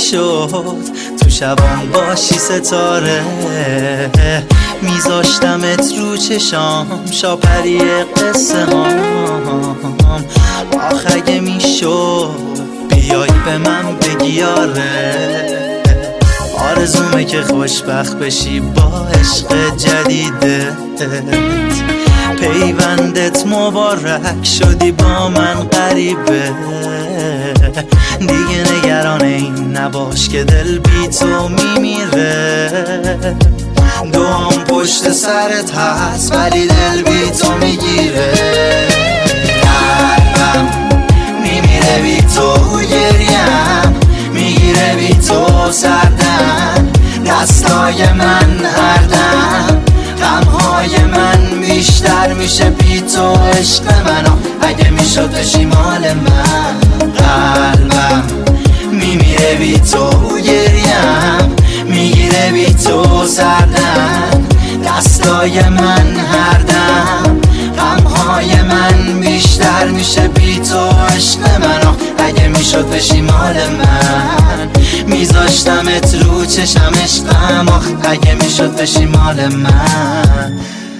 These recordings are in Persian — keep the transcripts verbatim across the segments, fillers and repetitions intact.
میشد تو شبام باشی ستاره، میذاشتمت رو چشام شاپری قصه هام. آخ اگه میشد بیای به من بگی آره، آرزومه که خوشبخت بشی با عشق جدیدت، پیوندت مبارک شدی با من غریبه، دیگه نگران این نباش که دل بی تو میمیره، دوام پشت سرت هست ولی دل بی تو میگیره، قلبم میمیره بی تو، گریم میگیره بی تو سردم، دستای من هردم، غمهای من بیشتر میشه بی تو، عشق منو اگه میشد بشی مال من، قلبم میمیره بی تو، گریم میگیره بی تو سردم، دستای من هردم، غمهای من بیشتر میشه بی تو، عشق منو اگه میشد بشی مال من، میذاشتمت رو چشم عشقم، آخ اگه میشد بشی مال من.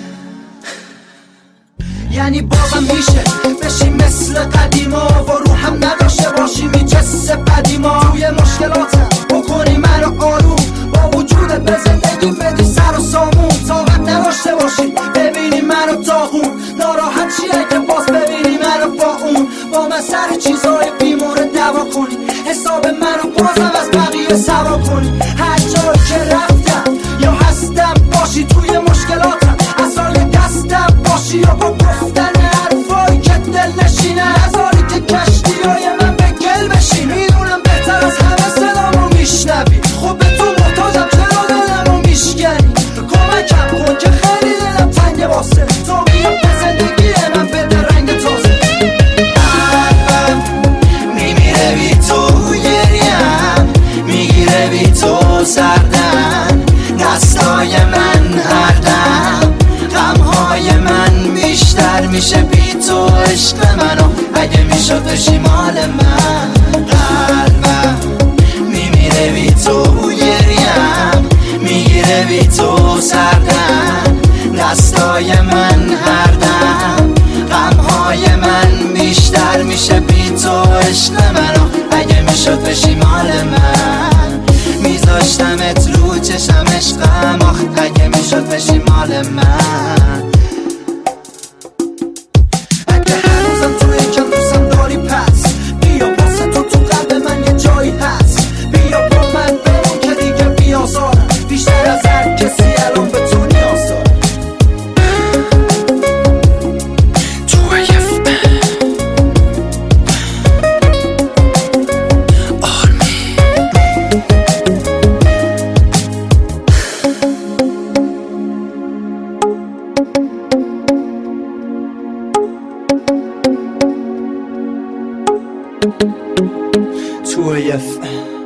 یعنی بازم میشه بشی مثل قدیما و رو هم نداشته باشی میجسه قدیما، توی مشکلاتم بکنی منو آروم، با وجودت به زندگی بدی سر و سامون، طاقت نداشته باشی ببینی منو داغون، ناراحت چیه که باز ببینی منو با اون، با من سر چیزای بیمورد دعوا کنی، حساب منو بازم از بقیه سوا کنی، هر جایی که رفتم یا هستم باشی توی مشکلاتم، اصلا دستم باشی یا با گفتن حرفایی که دل نشینه، هزاری که کشتیای من به گل بشین، میدونم بهتر از همه صدامو میشنوی، خب به تو محتاجم چرا دلمو میشکنی، کمکم کن که خیلی دلم تنگه واسه تو، بیا به زندگی من بده رنگ تازه، قلبم میمیره بی تو، گریم میگیره بی تو سردم، دستای من هردم، غمهای من بیشتر میشه بی تو، عشق منو اگه میشد بشی مال من، قلبم میمیره بی تو، گریم میگیره بی تو سردم، دستای من هردم، غمهای من بیشتر میشه بی تو، عشق منو اگه میشد بشی مال من، میذاشتمت رو چشم عشقم، آخ اگه میشد بشی مال من. اگه هنوزم توی کم دوستم داری پس بیا واسه تو تو قلب من یه جایی هست، بیا با من بمون که دیگه بیازارم، بیشتر از هر کسی الان به تو نیاز دارم. تو اف